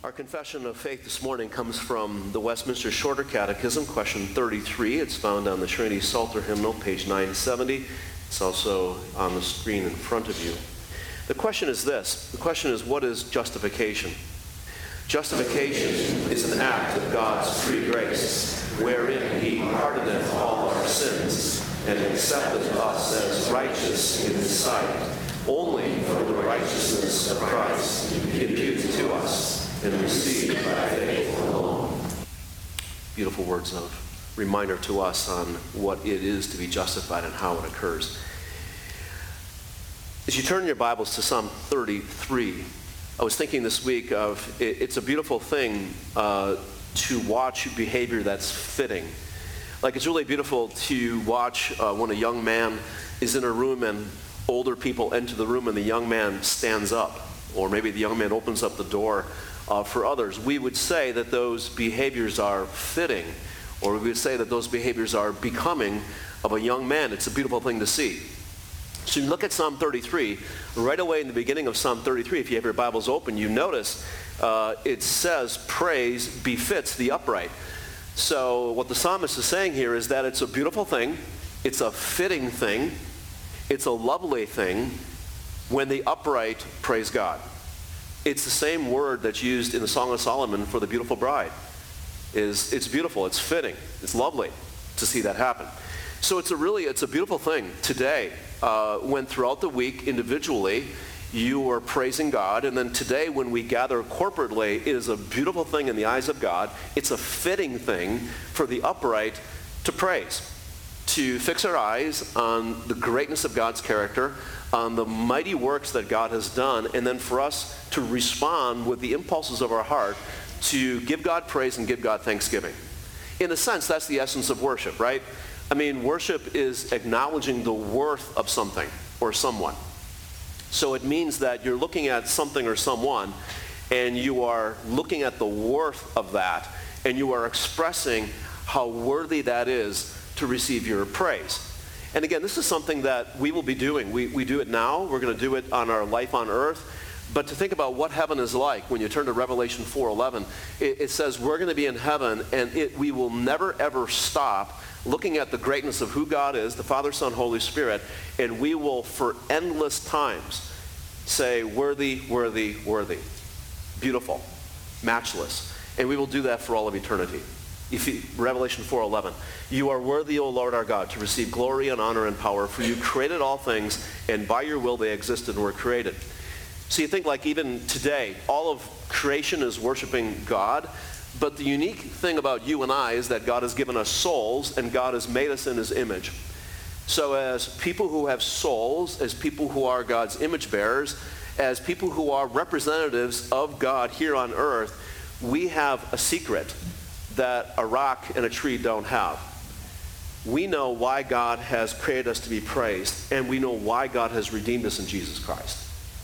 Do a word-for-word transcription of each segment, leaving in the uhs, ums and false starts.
Our confession of faith this morning comes from the Westminster Shorter Catechism, question thirty-three. It's found on the Trinity Psalter hymnal, page nine seventy. It's also on the screen in front of you. The question is this. The question is, what is justification? Justification is an act of God's free grace, wherein he pardoneth all our sins, and accepteth us as righteous in his sight, only for the righteousness of Christ imputed to us and received by faith alone. Beautiful words of reminder to us on what it is to be justified and how it occurs. As you turn your Bibles to Psalm thirty-three, I was thinking this week of it, it's a beautiful thing uh, to watch behavior that's fitting. Like, it's really beautiful to watch uh, when a young man is in a room and older people enter the room and the young man stands up, or maybe the young man opens up the door uh, for others. We would say that those behaviors are fitting, or we would say that those behaviors are becoming of a young man. It's a beautiful thing to see. So you look at Psalm thirty-three, right away in the beginning of Psalm thirty-three, if you have your Bibles open, you notice uh, it says, praise befits the upright. So what the psalmist is saying here is that it's a beautiful thing, it's a fitting thing, it's a lovely thing when the upright praise God. It's the same word that's used in the Song of Solomon for the beautiful bride. Is it's beautiful, it's fitting, it's lovely to see that happen. So it's a really, it's a beautiful thing today uh, when throughout the week individually you are praising God, and then today when we gather corporately, it is a beautiful thing in the eyes of God. It's a fitting thing for the upright to praise, to fix our eyes on the greatness of God's character, on the mighty works that God has done, and then for us to respond with the impulses of our heart to give God praise and give God thanksgiving. In a sense, that's the essence of worship, right? I mean, worship is acknowledging the worth of something or someone. So it means that you're looking at something or someone, and you are looking at the worth of that, and you are expressing how worthy that is to receive your praise. And again, this is something that we will be doing. We, we do it now. We're going to do it on our life on earth. But to think about what heaven is like, when you turn to Revelation four eleven, it, it says we're going to be in heaven, and it, we will never, ever stop looking at the greatness of who God is, the Father, Son, Holy Spirit, and we will, for endless times, say, worthy, worthy, worthy. Beautiful, matchless. And we will do that for all of eternity. If you, Revelation four eleven, you are worthy, O Lord our God, to receive glory and honor and power, for you created all things, and by your will they existed and were created. So you think, like, even today, all of creation is worshiping God, but the unique thing about you and I is that God has given us souls, and God has made us in his image. So as people who have souls, as people who are God's image bearers, as people who are representatives of God here on earth, we have a secret that a rock and a tree don't have. We know why God has created us to be praised, and we know why God has redeemed us in Jesus Christ.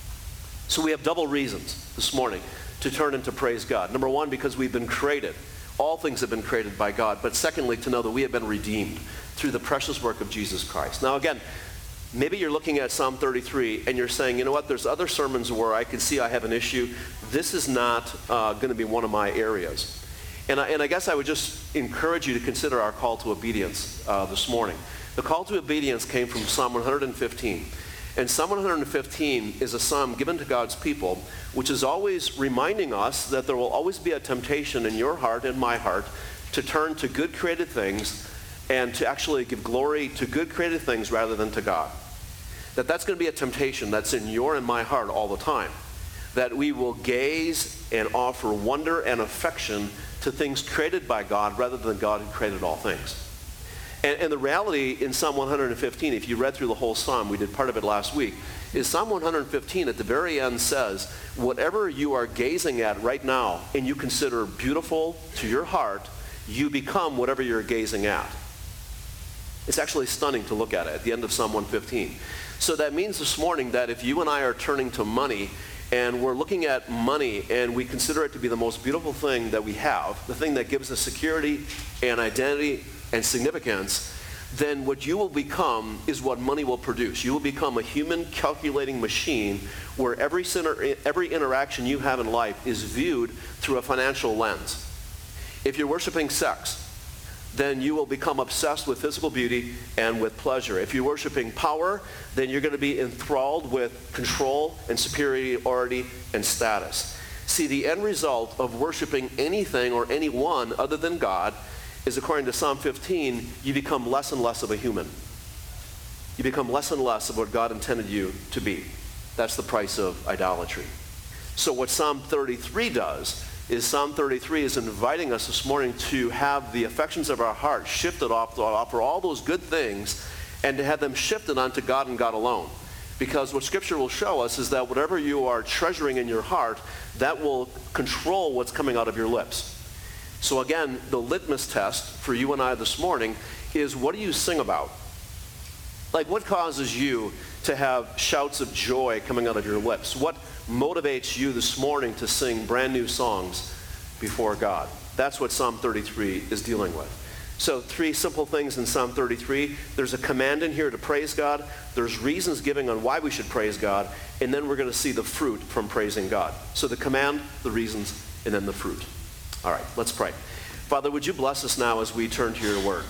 So we have double reasons this morning to turn and to praise God. Number one, because we've been created. All things have been created by God. But secondly, to know that we have been redeemed through the precious work of Jesus Christ. Now again, maybe you're looking at Psalm thirty-three and you're saying, you know what, there's other sermons where I can see I have an issue. This is not uh, going to be one of my areas. And I, and I guess I would just encourage you to consider our call to obedience uh, this morning. The call to obedience came from Psalm one hundred fifteen. And Psalm one hundred fifteen is a psalm given to God's people, which is always reminding us that there will always be a temptation in your heart and my heart to turn to good created things and to actually give glory to good created things rather than to God. That that's going to be a temptation that's in your and my heart all the time. That we will gaze and offer wonder and affection to things created by God rather than God who created all things. And, and the reality in Psalm one hundred fifteen, if you read through the whole psalm, we did part of it last week, is Psalm one hundred fifteen at the very end says, whatever you are gazing at right now and you consider beautiful to your heart, you become whatever you're gazing at. It's actually stunning to look at it at the end of Psalm one fifteen. So that means this morning that if you and I are turning to money and we're looking at money and we consider it to be the most beautiful thing that we have, the thing that gives us security and identity and significance, then what you will become is what money will produce. You will become a human calculating machine where every, center, every interaction you have in life is viewed through a financial lens. If you're worshiping sex, then you will become obsessed with physical beauty and with pleasure. If you're worshiping power, then you're going to be enthralled with control and superiority and status. See, the end result of worshiping anything or anyone other than God is, according to Psalm fifteen, you become less and less of a human. You become less and less of what God intended you to be. That's the price of idolatry. So what Psalm thirty-three does is Psalm thirty-three is inviting us this morning to have the affections of our heart shifted off to offer all those good things and to have them shifted onto God and God alone. Because what Scripture will show us is that whatever you are treasuring in your heart, that will control what's coming out of your lips. So again, the litmus test for you and I this morning is, what do you sing about? Like, what causes you to have shouts of joy coming out of your lips? What motivates you this morning to sing brand new songs before God? That's what Psalm thirty-three is dealing with. So three simple things in Psalm thirty-three. There's a command in here to praise God. There's reasons giving on why we should praise God. And then we're going to see the fruit from praising God. So the command, the reasons, and then the fruit. All right, let's pray. Father, would you bless us now as we turn to your word?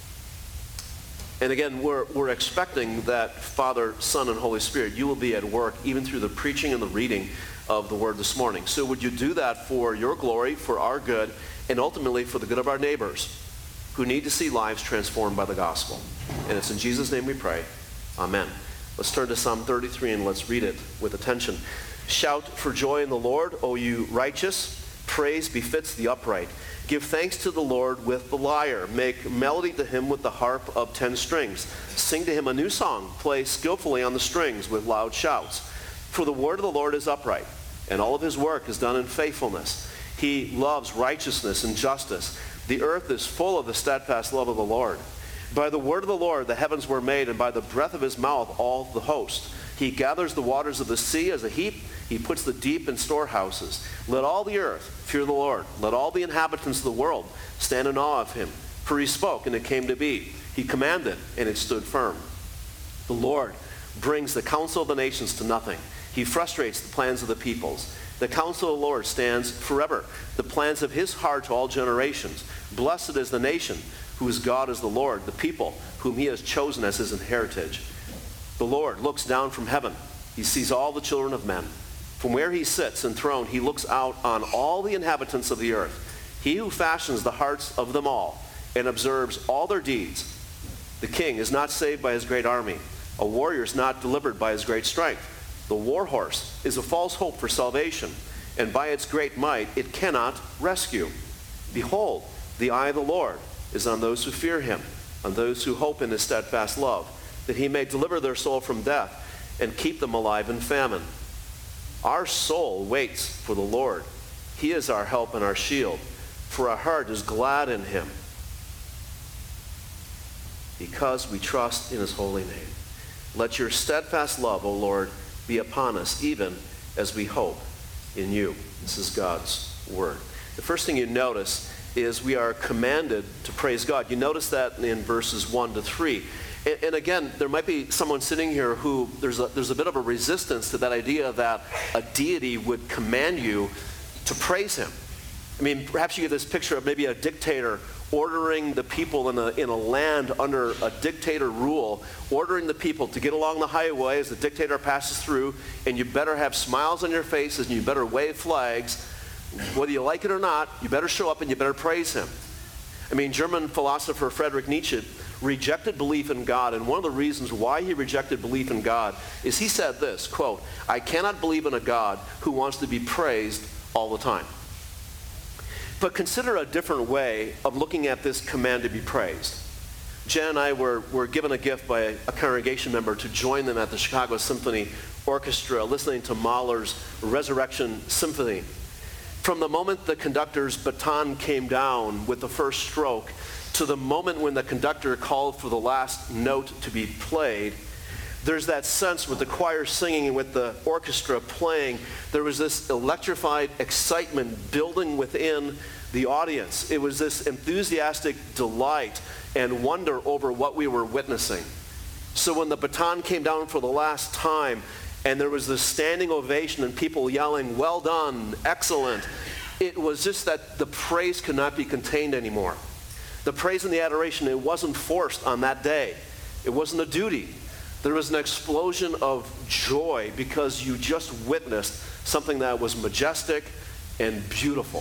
And again, we're, we're expecting that Father, Son, and Holy Spirit, you will be at work even through the preaching and the reading of the word this morning. So would you do that for your glory, for our good, and ultimately for the good of our neighbors who need to see lives transformed by the gospel. And it's in Jesus' name we pray. Amen. Let's turn to Psalm thirty-three and let's read it with attention. Shout for joy in the Lord, O you righteous. Praise befits the upright. Give thanks to the Lord with the lyre. Make melody to him with the harp of ten strings. Sing to him a new song. Play skillfully on the strings with loud shouts. For the word of the Lord is upright, and all of his work is done in faithfulness. He loves righteousness and justice. The earth is full of the steadfast love of the Lord. By the word of the Lord the heavens were made, and by the breath of his mouth all the host. He gathers the waters of the sea as a heap. He puts the deep in storehouses. Let all the earth fear the Lord. Let all the inhabitants of the world stand in awe of him. For he spoke, and it came to be. He commanded, and it stood firm. The Lord brings the counsel of the nations to nothing. He frustrates the plans of the peoples. The counsel of the Lord stands forever, the plans of his heart to all generations. Blessed is the nation whose God is the Lord, the people whom he has chosen as his heritage. The Lord looks down from heaven. He sees all the children of men. From where he sits enthroned, he looks out on all the inhabitants of the earth. He who fashions the hearts of them all and observes all their deeds. The king is not saved by his great army. A warrior is not delivered by his great strength. The war horse is a false hope for salvation, and by its great might it cannot rescue. Behold, the eye of the Lord is on those who fear him, on those who hope in his steadfast love, that he may deliver their soul from death and keep them alive in famine. Our soul waits for the Lord. He is our help and our shield, for our heart is glad in him, because we trust in his holy name. Let your steadfast love, O Lord, be upon us, even as we hope in you. This is God's word. The first thing you notice is we are commanded to praise God. You notice that in verses one to three. And, and again, there might be someone sitting here who there's a, there's a bit of a resistance to that idea that a deity would command you to praise him. I mean, perhaps you get this picture of maybe a dictator ordering the people in a, in a land under a dictator rule, ordering the people to get along the highway as the dictator passes through, and you better have smiles on your faces and you better wave flags. Whether you like it or not, you better show up and you better praise him. I mean, German philosopher Friedrich Nietzsche rejected belief in God, and one of the reasons why he rejected belief in God is he said this, quote, "I cannot believe in a God who wants to be praised all the time." But consider a different way of looking at this command to be praised. Jen and I were, were given a gift by a, a congregation member to join them at the Chicago Symphony Orchestra, listening to Mahler's Resurrection Symphony. From the moment the conductor's baton came down with the first stroke to the moment when the conductor called for the last note to be played, There's that sense with the choir singing and with the orchestra playing, there was this electrified excitement building within the audience. It was this enthusiastic delight and wonder over what we were witnessing. So when the baton came down for the last time and there was this standing ovation and people yelling, "Well done, excellent," it was just that the praise could not be contained anymore. The praise and the adoration, it wasn't forced on that day. It wasn't a duty. There was an explosion of joy because you just witnessed something that was majestic and beautiful.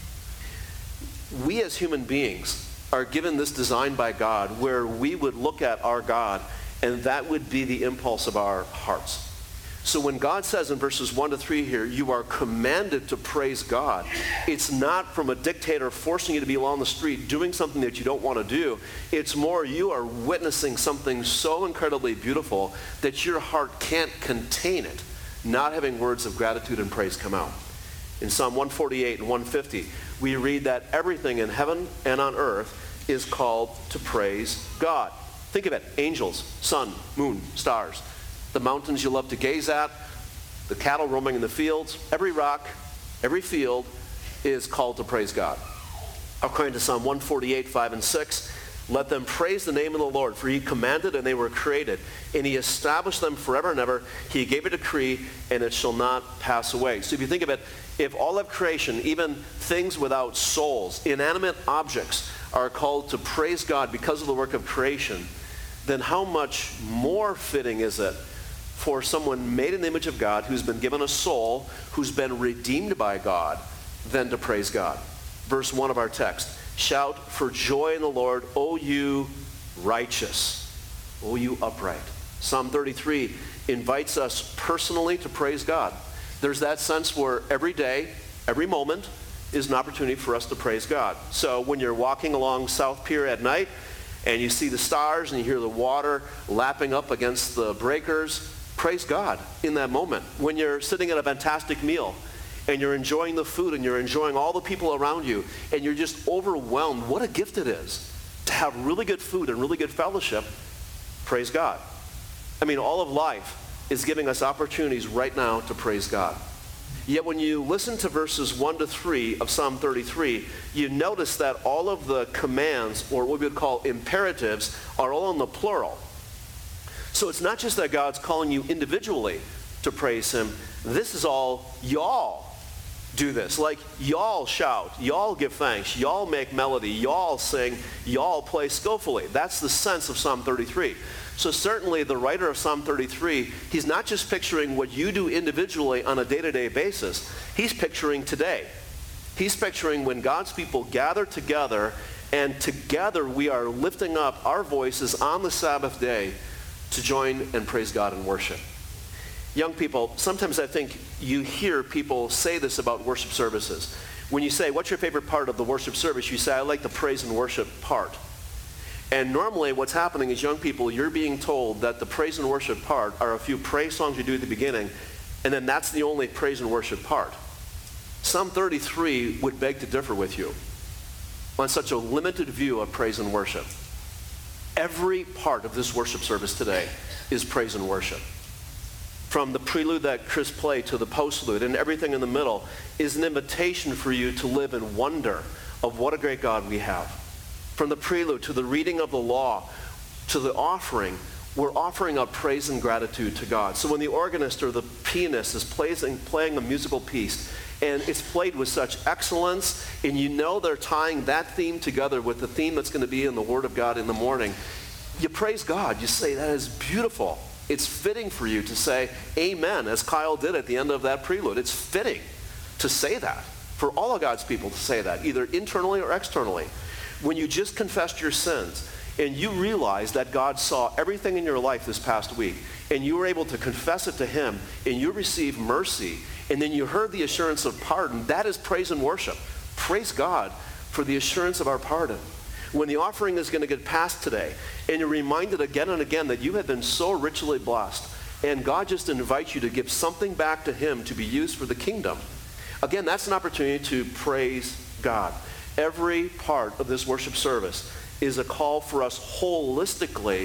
We as human beings are given this design by God where we would look at our God and that would be the impulse of our hearts. So when God says in verses one to three here, you are commanded to praise God, it's not from a dictator forcing you to be along the street doing something that you don't want to do. It's more you are witnessing something so incredibly beautiful that your heart can't contain it, not having words of gratitude and praise come out. In Psalm one forty-eight and one fifty, we read that everything in heaven and on earth is called to praise God. Think of it, angels, sun, moon, stars, the mountains you love to gaze at, the cattle roaming in the fields, every rock, every field is called to praise God. According to Psalm one forty-eight, five and six, let them praise the name of the Lord, for he commanded and they were created, and he established them forever and ever. He gave a decree, and it shall not pass away. So if you think of it, if all of creation, even things without souls, inanimate objects, are called to praise God because of the work of creation, then how much more fitting is it for someone made in the image of God, who's been given a soul, who's been redeemed by God, than to praise God? Verse one of our text, shout for joy in the Lord, O you righteous, O you upright. Psalm thirty-three invites us personally to praise God. There's that sense where every day, every moment is an opportunity for us to praise God. So when you're walking along South Pier at night and you see the stars and you hear the water lapping up against the breakers, praise God in that moment. When you're sitting at a fantastic meal and you're enjoying the food and you're enjoying all the people around you and you're just overwhelmed, what a gift it is to have really good food and really good fellowship, praise God. I mean, all of life is giving us opportunities right now to praise God. Yet when you listen to verses one to three of Psalm thirty-three, you notice that all of the commands, or what we would call imperatives, are all in the plural. So it's not just that God's calling you individually to praise him. This is all y'all do this. Like y'all shout, y'all give thanks, y'all make melody, y'all sing, y'all play skillfully. That's the sense of Psalm thirty-three. So certainly the writer of Psalm thirty-three, he's not just picturing what you do individually on a day-to-day basis. He's picturing today. He's picturing when God's people gather together, and together we are lifting up our voices on the Sabbath day to join and praise God in worship. Young people, sometimes I think you hear people say this about worship services. When you say, what's your favorite part of the worship service? You say, I like the praise and worship part. And normally what's happening is, young people, you're being told that the praise and worship part are a few praise songs you do at the beginning, and then that's the only praise and worship part. Psalm thirty-three would beg to differ with you on such a limited view of praise and worship. Every part of this worship service today is praise and worship. From the prelude that Chris played to the postlude and everything in the middle is an invitation for you to live in wonder of what a great God we have. From the prelude to the reading of the law to the offering, we're offering up praise and gratitude to God. So when the organist or the pianist is playing, playing a musical piece and it's played with such excellence, and you know they're tying that theme together with the theme that's going to be in the Word of God in the morning, you praise God. You say, that is beautiful. It's fitting for you to say amen, as Kyle did at the end of that prelude. It's fitting to say that, for all of God's people to say that, either internally or externally. When you just confessed your sins and you realize that God saw everything in your life this past week, and you were able to confess it to him, and you received mercy, and then you heard the assurance of pardon, that is praise and worship. Praise God for the assurance of our pardon. When the offering is going to get passed today, and you're reminded again and again that you have been so richly blessed, and God just invites you to give something back to him to be used for the kingdom, again, that's an opportunity to praise God. Every part of this worship service is a call for us holistically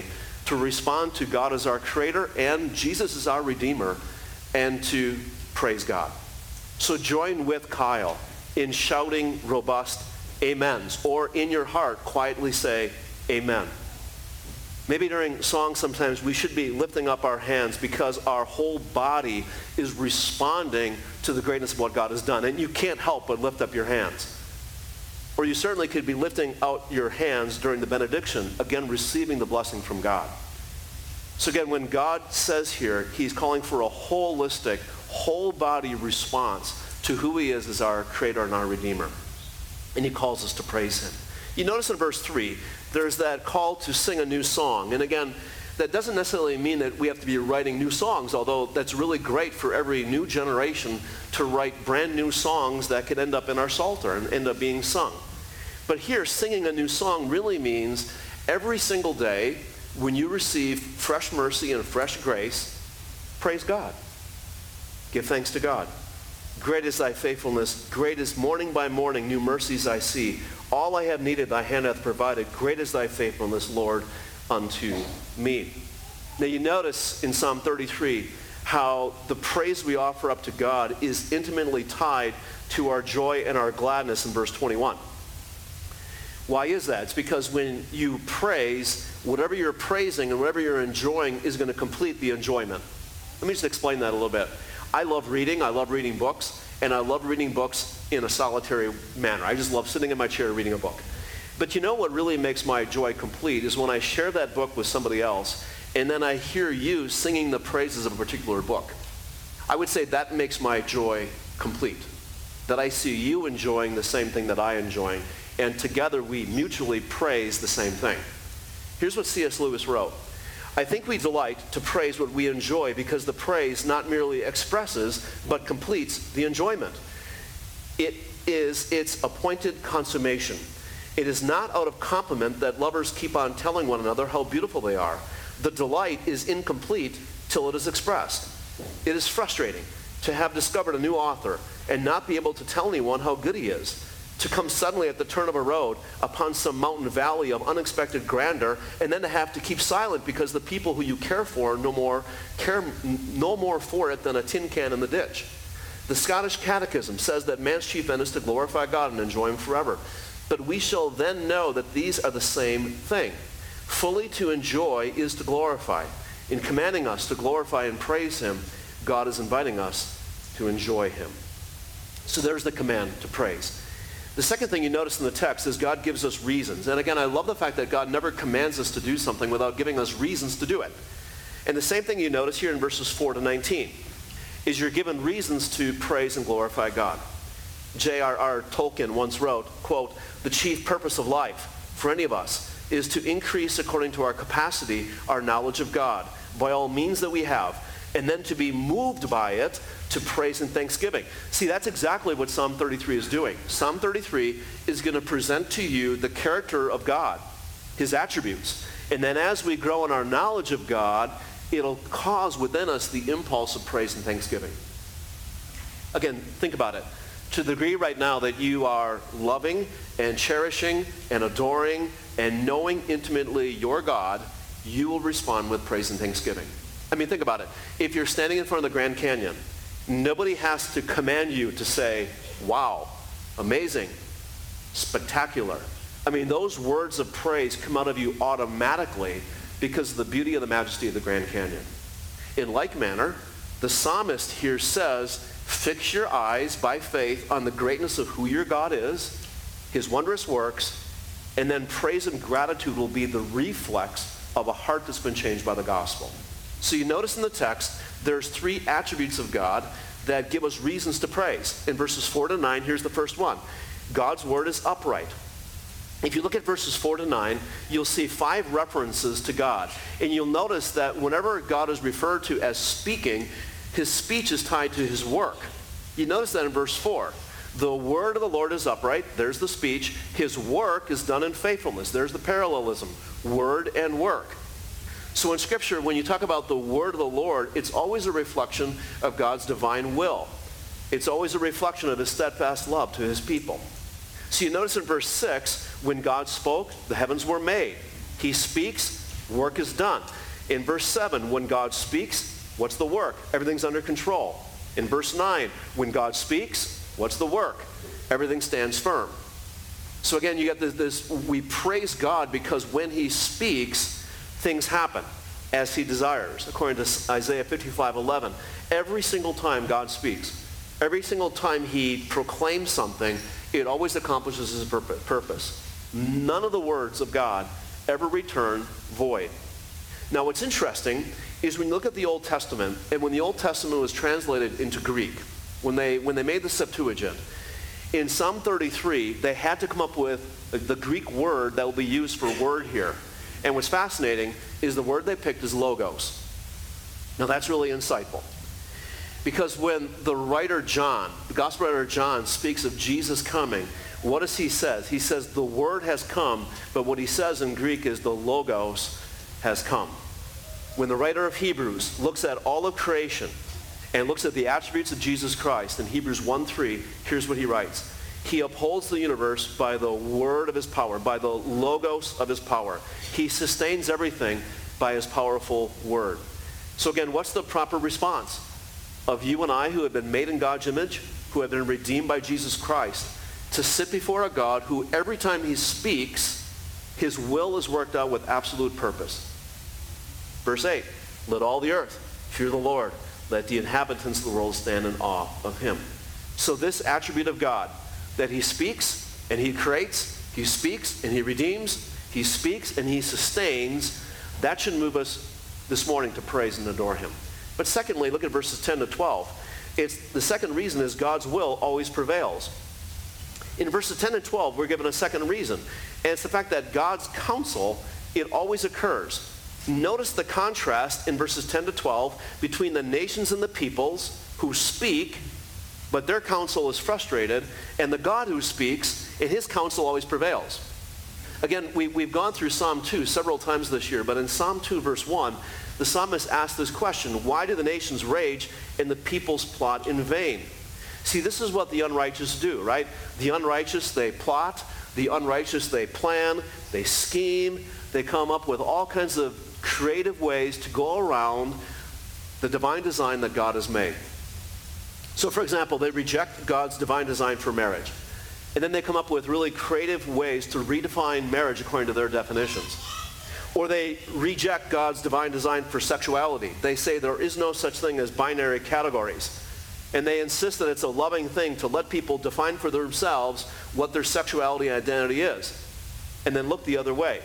to respond to God as our creator and Jesus as our redeemer, and to praise God. So join with Kyle in shouting robust amens, or in your heart quietly say amen. Maybe during songs sometimes we should be lifting up our hands because our whole body is responding to the greatness of what God has done, and you can't help but lift up your hands. Or you certainly could be lifting out your hands during the benediction, again receiving the blessing from God. So again, when God says here, he's calling for a holistic, whole body response to who he is as our creator and our redeemer. And he calls us to praise him. You notice in verse three, there's that call to sing a new song. And again, that doesn't necessarily mean that we have to be writing new songs, although that's really great for every new generation to write brand new songs that could end up in our Psalter and end up being sung. But here, singing a new song really means every single day when you receive fresh mercy and fresh grace, praise God. Give thanks to God. Great is thy faithfulness. Great is morning by morning new mercies I see. All I have needed thy hand hath provided. Great is thy faithfulness, Lord, unto me. Now you notice in Psalm thirty-three how the praise we offer up to God is intimately tied to our joy and our gladness in verse twenty-one. Why is that? It's because when you praise, whatever you're praising and whatever you're enjoying is going to complete the enjoyment. Let me just explain that a little bit. I love reading. I love reading books. And I love reading books in a solitary manner. I just love sitting in my chair reading a book. But you know what really makes my joy complete is when I share that book with somebody else and then I hear you singing the praises of a particular book. I would say that makes my joy complete. That I see you enjoying the same thing that I enjoy, and together we mutually praise the same thing. Here's what C S Lewis wrote. I think we delight to praise what we enjoy because the praise not merely expresses but completes the enjoyment. It is its appointed consummation. It is not out of compliment that lovers keep on telling one another how beautiful they are. The delight is incomplete till it is expressed. It is frustrating to have discovered a new author and not be able to tell anyone how good he is. To come suddenly at the turn of a road upon some mountain valley of unexpected grandeur, and then to have to keep silent because the people who you care for no more care no more for it than a tin can in the ditch. The Scottish Catechism says that man's chief end is to glorify God and enjoy him forever. But we shall then know that these are the same thing. Fully to enjoy is to glorify. In commanding us to glorify and praise him, God is inviting us to enjoy him. So there's the command to praise. The second thing you notice in the text is God gives us reasons. And again, I love the fact that God never commands us to do something without giving us reasons to do it. And the same thing you notice here in verses four to nineteen is you're given reasons to praise and glorify God. J R R Tolkien once wrote, quote, "The chief purpose of life for any of us is to increase according to our capacity our knowledge of God by all means that we have, and then to be moved by it to praise and thanksgiving." See, that's exactly what Psalm thirty-three is doing. Psalm thirty-three is going to present to you the character of God, his attributes. And then as we grow in our knowledge of God, it'll cause within us the impulse of praise and thanksgiving. Again, think about it. To the degree right now that you are loving and cherishing and adoring and knowing intimately your God, you will respond with praise and thanksgiving. I mean, think about it. If you're standing in front of the Grand Canyon, nobody has to command you to say, wow, amazing, spectacular. I mean, those words of praise come out of you automatically because of the beauty and the majesty of the Grand Canyon. In like manner, the psalmist here says, fix your eyes by faith on the greatness of who your God is, his wondrous works, and then praise and gratitude will be the reflex of a heart that's been changed by the gospel. So you notice in the text, there's three attributes of God that give us reasons to praise. In verses four to nine, here's the first one. God's word is upright. If you look at verses four to nine, you'll see five references to God. And you'll notice that whenever God is referred to as speaking, his speech is tied to his work. You notice that in verse four. The word of the Lord is upright. There's the speech. His work is done in faithfulness. There's the parallelism. Word and work. So in Scripture, when you talk about the word of the Lord, it's always a reflection of God's divine will. It's always a reflection of his steadfast love to his people. So you notice in verse six, when God spoke, the heavens were made. He speaks, Work is done. In verse seven, when God speaks, what's the work? Everything's under control. In verse nine, when God speaks, what's the work? Everything stands firm. So again, you get this, this, we praise God because when he speaks, things happen as he desires. According to Isaiah fifty-five eleven, every single time God speaks, every single time he proclaims something, it always accomplishes his purpose. None of the words of God ever return void. Now what's interesting is when you look at the Old Testament, and when the Old Testament was translated into Greek, when they, when they made the Septuagint, in Psalm thirty-three, they had to come up with the Greek word that will be used for word here. And what's fascinating is the word they picked is logos. Now that's really insightful. Because when the writer John, the gospel writer John, speaks of Jesus coming, what does he say? He says the word has come, but what he says in Greek is the logos has come. When the writer of Hebrews looks at all of creation and looks at the attributes of Jesus Christ in Hebrews one three, here's what he writes. He upholds the universe by the word of his power, by the logos of his power. He sustains everything by his powerful word. So again, what's the proper response of you and I who have been made in God's image, who have been redeemed by Jesus Christ, to sit before a God who every time he speaks, his will is worked out with absolute purpose. Verse eight, let all the earth fear the Lord. Let the inhabitants of the world stand in awe of him. So this attribute of God, that he speaks and he creates, he speaks and he redeems, he speaks and he sustains, that should move us this morning to praise and adore him. But secondly, look at verses ten to twelve. It's, the second reason is God's will always prevails. In verses ten and twelve, we're given a second reason. And it's the fact that God's counsel, it always occurs. Notice the contrast in verses ten to twelve between the nations and the peoples who speak, but their counsel is frustrated, and the God who speaks, and his counsel always prevails. Again, we, we've gone through Psalm two several times this year, but in Psalm two, verse one, the psalmist asks this question, why do the nations rage and the peoples plot in vain? See, this is what the unrighteous do, right? The unrighteous, they plot. The unrighteous, they plan. They scheme. They come up with all kinds of creative ways to go around the divine design that God has made. So, for example, they reject God's divine design for marriage. And then they come up with really creative ways to redefine marriage according to their definitions. Or they reject God's divine design for sexuality. They say there is no such thing as binary categories. And they insist that it's a loving thing to let people define for themselves what their sexuality and identity is, and then look the other way.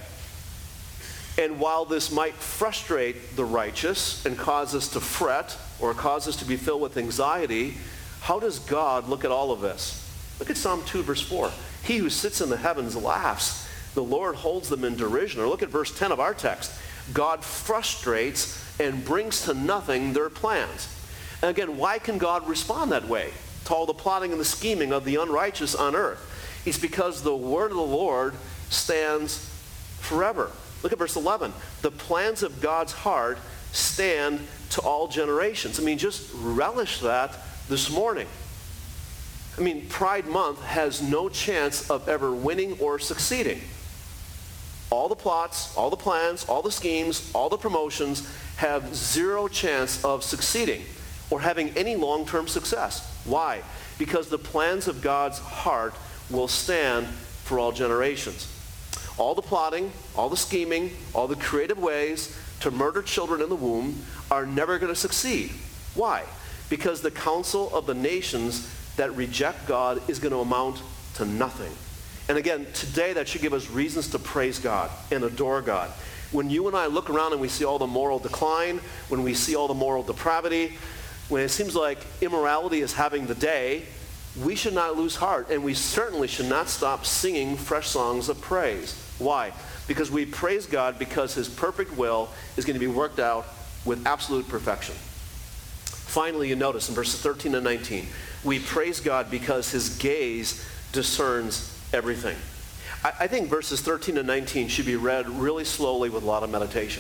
And while this might frustrate the righteous and cause us to fret or cause us to be filled with anxiety, how does God look at all of this? Look at Psalm two, verse four. He who sits in the heavens laughs. The Lord holds them in derision. Or look at verse ten of our text. God frustrates and brings to nothing their plans. And again, why can God respond that way to all the plotting and the scheming of the unrighteous on earth? It's because the word of the Lord stands forever. Look at verse eleven. The plans of God's heart stand to all generations. I mean, just relish that this morning. I mean, Pride Month has no chance of ever winning or succeeding. All the plots, all the plans, all the schemes, all the promotions have zero chance of succeeding or having any long-term success. Why? Because the plans of God's heart will stand for all generations. All the plotting, all the scheming, all the creative ways to murder children in the womb are never going to succeed. Why? Because the counsel of the nations that reject God is going to amount to nothing. And again, today that should give us reasons to praise God and adore God. When you and I look around and we see all the moral decline, when we see all the moral depravity, when it seems like immorality is having the day, we should not lose heart, and we certainly should not stop singing fresh songs of praise. Why? Because we praise God because his perfect will is going to be worked out with absolute perfection. Finally, you notice in verses thirteen and nineteen, we praise God because his gaze discerns everything. I, I think verses thirteen and nineteen should be read really slowly with a lot of meditation.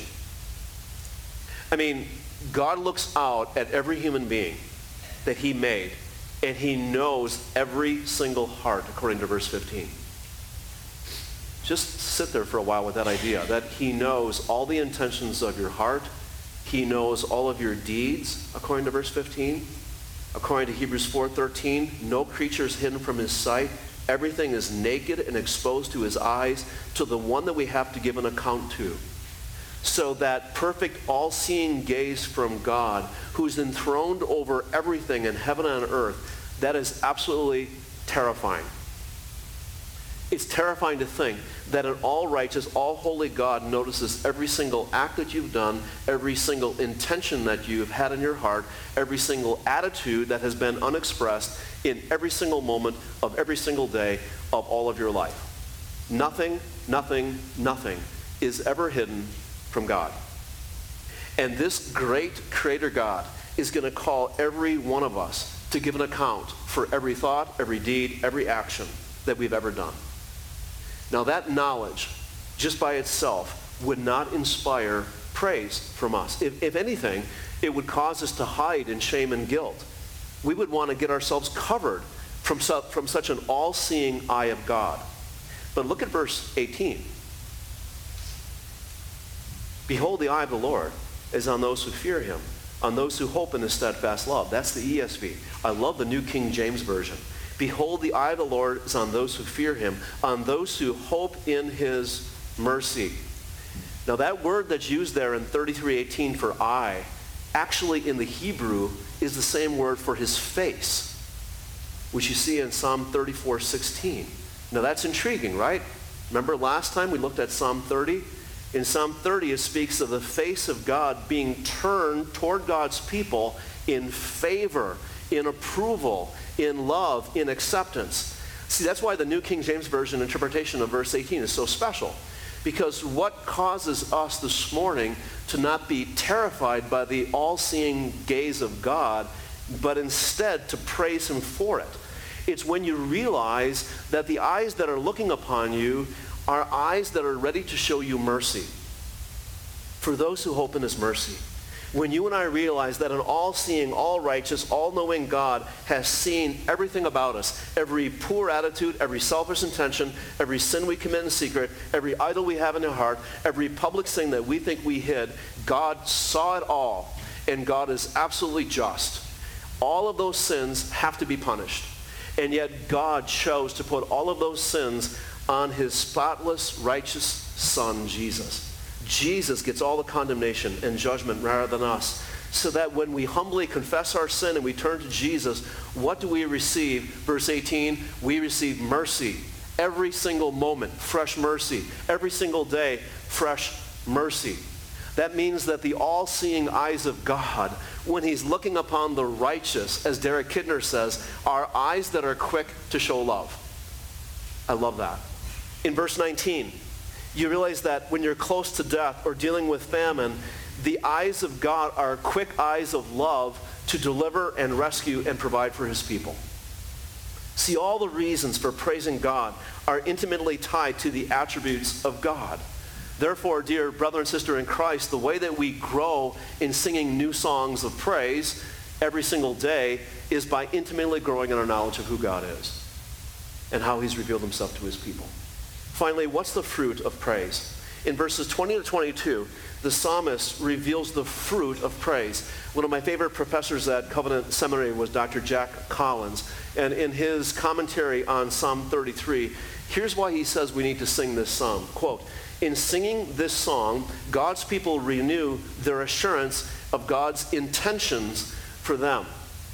I mean, God looks out at every human being that he made, and he knows every single heart, according to verse fifteen. Just sit there for a while with that idea, that he knows all the intentions of your heart. He knows all of your deeds, according to verse fifteen. According to Hebrews four thirteen, no creature is hidden from his sight. Everything is naked and exposed to his eyes, to the one that we have to give an account to. So that perfect, all-seeing gaze from God, who's enthroned over everything in heaven and earth, that is absolutely terrifying. It's terrifying to think that an all-righteous, all-holy God notices every single act that you've done, every single intention that you've had in your heart, every single attitude that has been unexpressed in every single moment of every single day of all of your life. Nothing, nothing, nothing is ever hidden from God. And this great Creator God is going to call every one of us to give an account for every thought, every deed, every action that we've ever done. Now that knowledge, just by itself, would not inspire praise from us. If, if anything, it would cause us to hide in shame and guilt. We would want to get ourselves covered from, su- from such an all-seeing eye of God. But look at verse eighteen. Behold, the eye of the Lord is on those who fear him, on those who hope in his steadfast love. That's the E S V. I love the New King James Version. Behold, the eye of the Lord is on those who fear him, on those who hope in his mercy. Now that word that's used there in thirty-three eighteen for eye, actually in the Hebrew is the same word for his face, which you see in Psalm thirty-four sixteen. Now that's intriguing, right? Remember last time we looked at Psalm thirty? In Psalm thirty, it speaks of the face of God being turned toward God's people in favor, in approval, in love, in acceptance. See, that's why the New King James Version interpretation of verse eighteen is so special. Because what causes us this morning to not be terrified by the all-seeing gaze of God, but instead to praise him for it? It's when you realize that the eyes that are looking upon you are eyes that are ready to show you mercy. For those who hope in his mercy. When you and I realize that an all-seeing, all-righteous, all-knowing God has seen everything about us, every poor attitude, every selfish intention, every sin we commit in secret, every idol we have in our heart, every public sin that we think we hid, God saw it all, and God is absolutely just. All of those sins have to be punished. And yet God chose to put all of those sins on his spotless, righteous Son, Jesus. Jesus gets all the condemnation and judgment rather than us. So that when we humbly confess our sin and we turn to Jesus, what do we receive? Verse eighteen, we receive mercy. Every single moment, fresh mercy. Every single day, fresh mercy. That means that the all-seeing eyes of God, when he's looking upon the righteous, as Derek Kidner says, are eyes that are quick to show love. I love that. In verse nineteen, you realize that when you're close to death or dealing with famine, the eyes of God are quick eyes of love to deliver and rescue and provide for his people. See, all the reasons for praising God are intimately tied to the attributes of God. Therefore, dear brother and sister in Christ, the way that we grow in singing new songs of praise every single day is by intimately growing in our knowledge of who God is and how he's revealed himself to his people. Finally, what's the fruit of praise? In verses twenty to twenty-two, the psalmist reveals the fruit of praise. One of my favorite professors at Covenant Seminary was Doctor Jack Collins. And in his commentary on Psalm thirty-three, here's why he says we need to sing this psalm. Quote, in singing this song, God's people renew their assurance of God's intentions for them.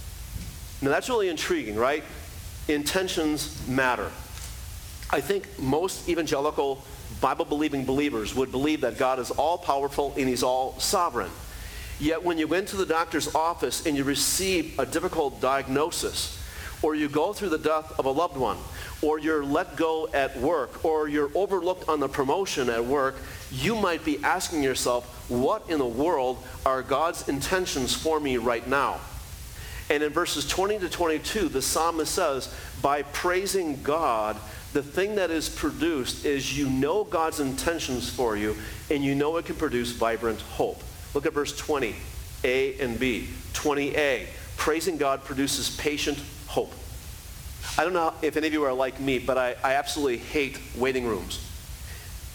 Now that's really intriguing, right? Intentions matter. I think most evangelical Bible-believing believers would believe that God is all-powerful and he's all-sovereign. Yet when you go into the doctor's office and you receive a difficult diagnosis, or you go through the death of a loved one, or you're let go at work, or you're overlooked on the promotion at work, you might be asking yourself, what in the world are God's intentions for me right now? And in verses twenty to twenty-two, the psalmist says, by praising God, the thing that is produced is you know God's intentions for you, and you know it can produce vibrant hope. Look at verse twenty, A and B. twenty A, praising God produces patient hope. I don't know if any of you are like me, but I, I absolutely hate waiting rooms.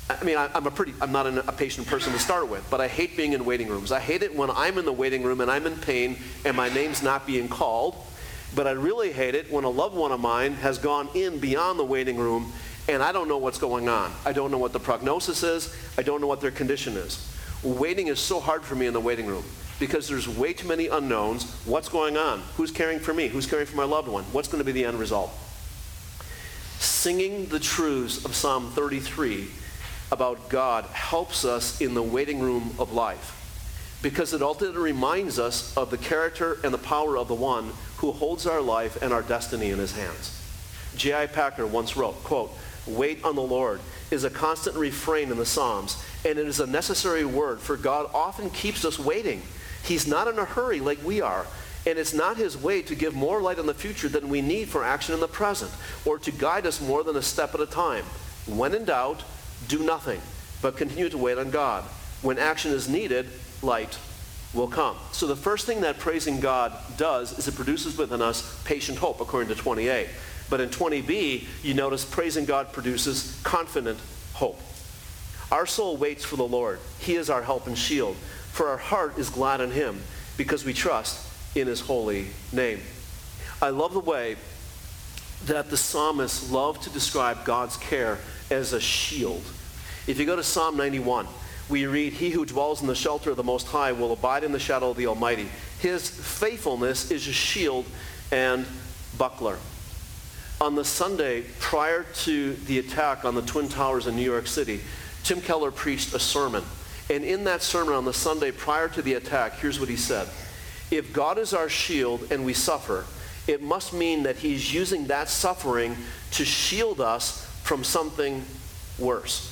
I mean, I, I'm a pretty, I'm not an, a patient person to start with, but I hate being in waiting rooms. I hate it when I'm in the waiting room and I'm in pain and my name's not being called. But I really hate it when a loved one of mine has gone in beyond the waiting room and I don't know what's going on. I don't know what the prognosis is. I don't know what their condition is. Waiting is so hard for me in the waiting room because there's way too many unknowns. What's going on? Who's caring for me? Who's caring for my loved one? What's going to be the end result? Singing the truths of Psalm thirty-three about God helps us in the waiting room of life because it ultimately reminds us of the character and the power of the one who holds our life and our destiny in his hands. J I Packer once wrote, quote, "Wait on the Lord is a constant refrain in the Psalms, and it is a necessary word, for God often keeps us waiting. He's not in a hurry like we are, and it's not his way to give more light on the future than we need for action in the present, or to guide us more than a step at a time. When in doubt, do nothing, but continue to wait on God. When action is needed, light will come." So the first thing that praising God does is it produces within us patient hope, according to twenty A. But in twenty B, you notice praising God produces confident hope. Our soul waits for the Lord. He is our help and shield. For our heart is glad in him because we trust in his holy name. I love the way that the psalmists love to describe God's care as a shield. If you go to Psalm ninety-one, we read, "He who dwells in the shelter of the Most High will abide in the shadow of the Almighty. His faithfulness is a shield and buckler." On the Sunday prior to the attack on the Twin Towers in New York City, Tim Keller preached a sermon. And in that sermon on the Sunday prior to the attack, here's what he said. If God is our shield and we suffer, it must mean that he's using that suffering to shield us from something worse.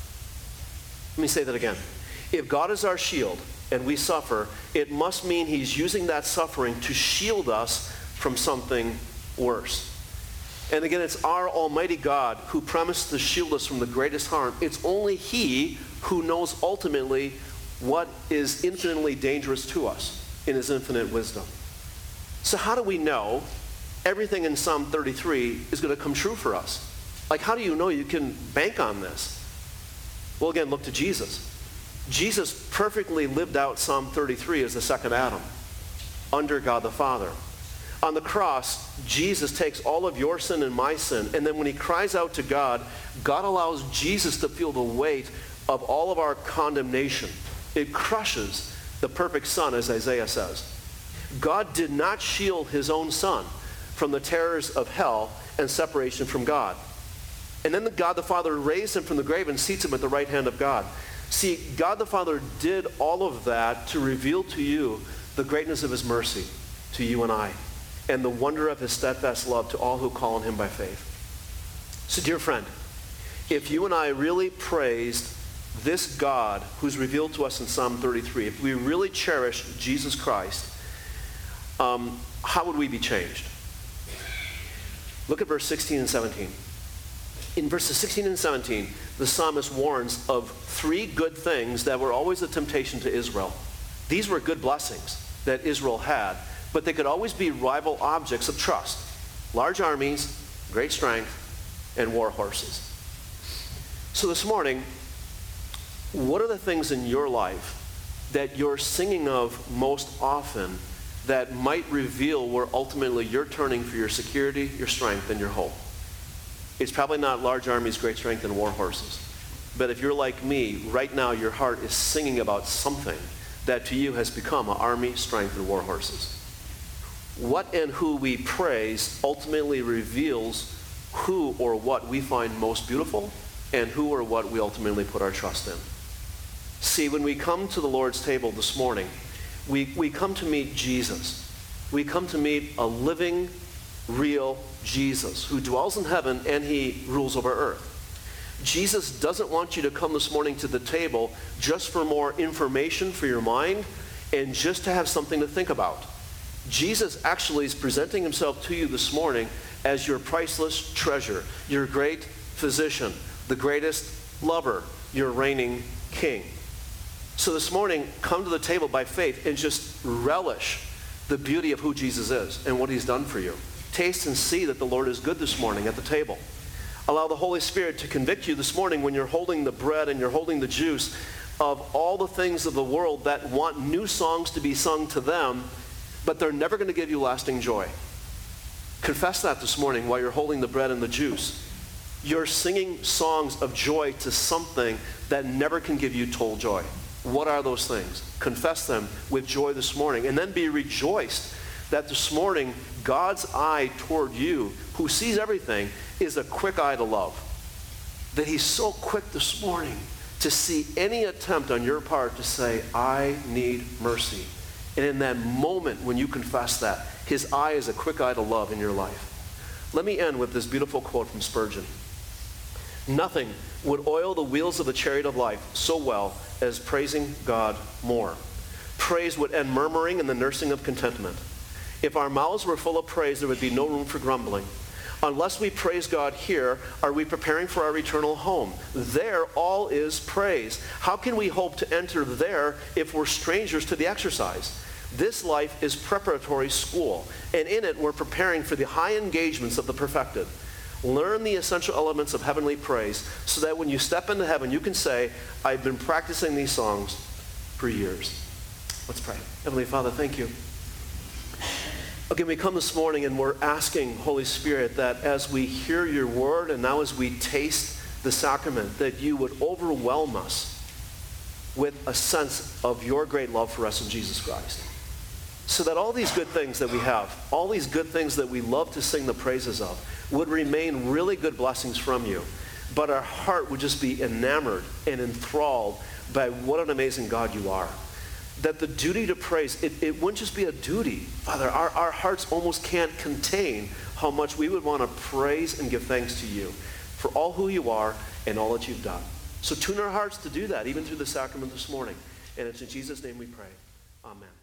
Let me say that again. If God is our shield and we suffer, it must mean he's using that suffering to shield us from something worse. And again, it's our Almighty God who promised to shield us from the greatest harm. It's only he who knows ultimately what is infinitely dangerous to us in his infinite wisdom. So how do we know everything in Psalm thirty-three is going to come true for us? Like, how do you know you can bank on this? Well, again, look to Jesus. Jesus perfectly lived out Psalm thirty-three as the second Adam, under God the Father. On the cross, Jesus takes all of your sin and my sin, and then when he cries out to God, God allows Jesus to feel the weight of all of our condemnation. It crushes the perfect Son, as Isaiah says. God did not shield his own Son from the terrors of hell and separation from God. And then the God the Father raised him from the grave and seats him at the right hand of God. See, God the Father did all of that to reveal to you the greatness of his mercy to you and I, and the wonder of his steadfast love to all who call on him by faith. So, dear friend, if you and I really praised this God who's revealed to us in Psalm thirty-three, if we really cherish Jesus Christ, um, how would we be changed? Look at verse sixteen and seventeen. In verses sixteen and seventeen, the psalmist warns of three good things that were always a temptation to Israel. These were good blessings that Israel had, but they could always be rival objects of trust. Large armies, great strength, and war horses. So this morning, what are the things in your life that you're singing of most often that might reveal where ultimately you're turning for your security, your strength, and your hope? It's probably not large armies, great strength, and war horses. But if you're like me, right now your heart is singing about something that to you has become an army, strength, and war horses. What and who we praise ultimately reveals who or what we find most beautiful and who or what we ultimately put our trust in. See, when we come to the Lord's table this morning, we, we come to meet Jesus. We come to meet a living, real Jesus who dwells in heaven and he rules over earth. Jesus doesn't want you to come this morning to the table just for more information for your mind and just to have something to think about. Jesus actually is presenting himself to you this morning as your priceless treasure, your great physician, the greatest lover, your reigning king. So this morning, come to the table by faith and just relish the beauty of who Jesus is and what he's done for you. Taste and see that the Lord is good this morning at the table. Allow the Holy Spirit to convict you this morning when you're holding the bread and you're holding the juice of all the things of the world that want new songs to be sung to them, but they're never going to give you lasting joy. Confess that this morning while you're holding the bread and the juice. You're singing songs of joy to something that never can give you total joy. What are those things? Confess them with joy this morning, and then be rejoiced that this morning God's eye toward you, who sees everything, is a quick eye to love. That he's so quick this morning to see any attempt on your part to say, I need mercy. And in that moment when you confess that, his eye is a quick eye to love in your life. Let me end with this beautiful quote from Spurgeon. Nothing would oil the wheels of the chariot of life so well as praising God more. Praise would end murmuring and the nursing of contentment. If our mouths were full of praise, there would be no room for grumbling. Unless we praise God here, are we preparing for our eternal home? There all is praise. How can we hope to enter there if we're strangers to the exercise? This life is preparatory school, and in it we're preparing for the high engagements of the perfected. Learn the essential elements of heavenly praise so that when you step into heaven, you can say, I've been practicing these songs for years. Let's pray. Heavenly Father, thank you. Again, we come this morning and we're asking, Holy Spirit, that as we hear your word and now as we taste the sacrament, that you would overwhelm us with a sense of your great love for us in Jesus Christ. So that all these good things that we have, all these good things that we love to sing the praises of, would remain really good blessings from you. But our heart would just be enamored and enthralled by what an amazing God you are. That the duty to praise, it, it wouldn't just be a duty. Father, our, our hearts almost can't contain how much we would want to praise and give thanks to you for all who you are and all that you've done. So tune our hearts to do that, even through the sacrament this morning. And it's in Jesus' name we pray. Amen.